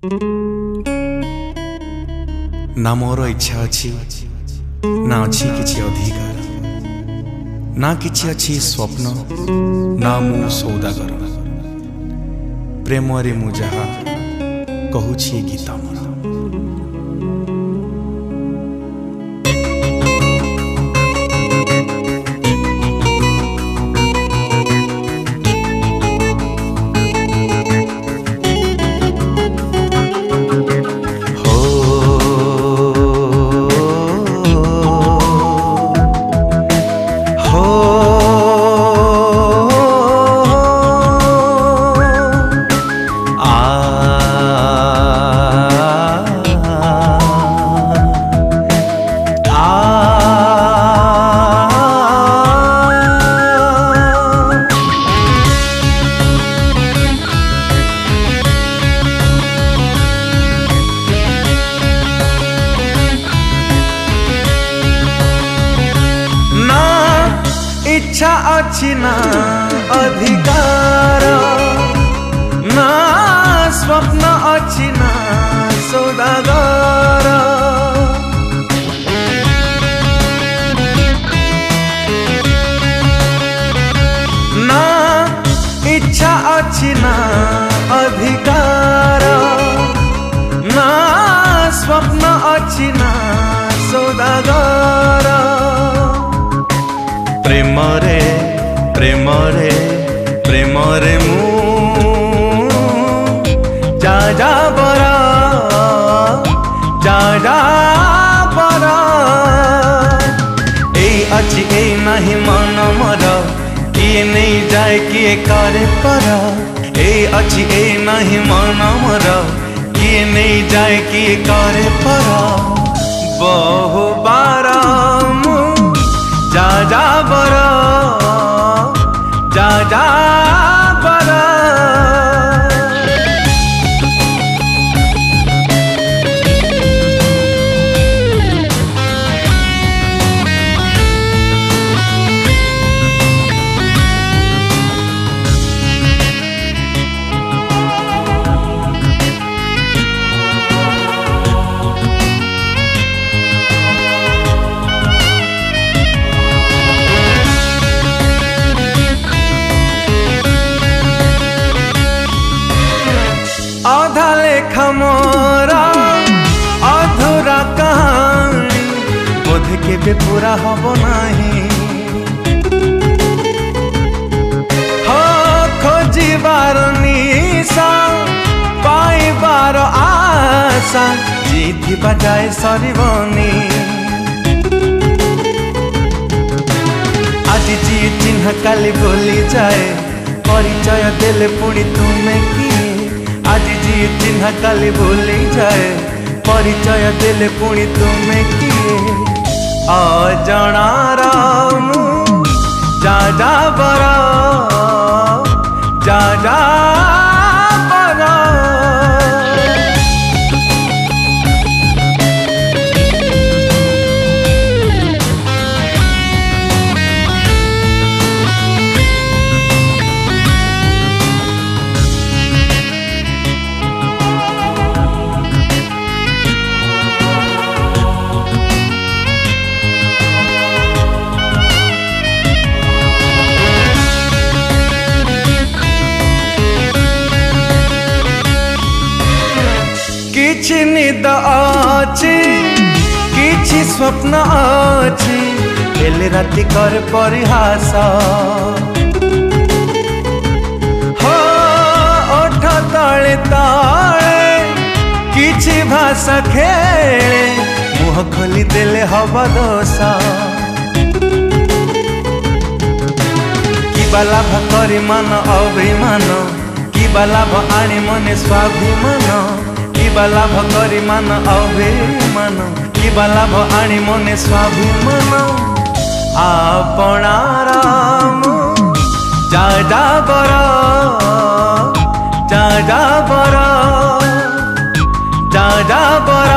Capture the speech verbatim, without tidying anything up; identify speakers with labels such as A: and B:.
A: ना मोर इच्छा अच्छी ना अच्छी किछि अधिकार ना किछि अच्छी स्वप्न ना मु सौदागर प्रेम रे मु जहा कहूछि गीत मोर। इच्छा अच्छी ना अधिकार ना स्वप्न अच्छी ना सौदागर ना इच्छा अच्छी ना अधिकार ना स्वप्न अच्छी ना सौदागर प्रेम रे प्रेम रे प्रेम रे मु जा जा बरा जा जा बरा ए अच्छी ए नहीं मन मर किए नहीं जाए किए करे पर ए अच्छी ए नहीं मन मर किए नहीं जाए किए करे पर बहु बार मु जा जा बरा जा जा बरा आधा लेखा मोरा अधूरा कहानी बोध के भी पूरा हब नहीं हो खोजिबार निशा पाइबार आशा जीतिबा जाए सरिबनी आज जी चिन्ह काली बोली जाए परिचय देले पुणी तुमे किए आज जी चिन्ह काली भूली जाए परिचय देले पुणी तुमे किए अजणार मु जा जा बरा जा जा बरा किछि निद अछि किछि स्वप्न अछि हेले राति कर परिहास हो ओठ तले तले किछि भाषा खेले मुह खोली देले हवा दोष कि लाभ करी मन अभिमान कि लाभ आनी मने स्वाभिमान कि लाभ करी मान अभिमान कि लाभ आनी मने स्वाभिमान आपणार मु जा जा बरा जा जा बरा जा जा बरा।